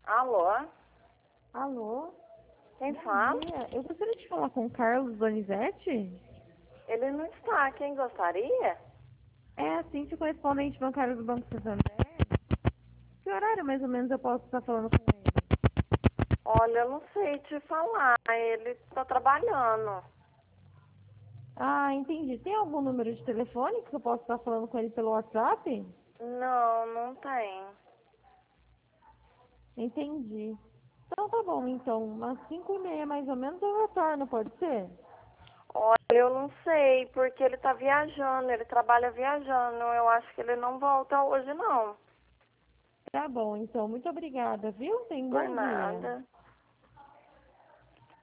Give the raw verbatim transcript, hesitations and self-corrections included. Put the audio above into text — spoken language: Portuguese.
Alô? Alô? Quem Bom fala? dia. Eu gostaria de falar com o Carlos Donizete. Ele não está. Quem gostaria? É assim, se correspondente bancário do Banco Santander. Que horário mais ou menos eu posso estar falando com ele? Olha, eu não sei te falar. Ele está trabalhando. Ah, entendi. Tem algum número de telefone que eu posso estar falando com ele pelo WhatsApp? Não, não tem. Entendi. Então tá bom, então. Umas cinco e meia mais ou menos eu retorno, pode ser? Olha, eu não sei, porque ele está viajando. Ele trabalha viajando. Eu acho que ele não volta hoje, não. Tá bom, então. Muito obrigada, viu? Tenha um Por bom dia. nada.